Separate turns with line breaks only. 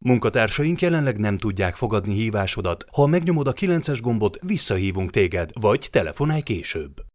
Munkatársaink jelenleg nem tudják fogadni hívásodat. Ha megnyomod a 9-es gombot, visszahívunk téged, vagy telefonálj később.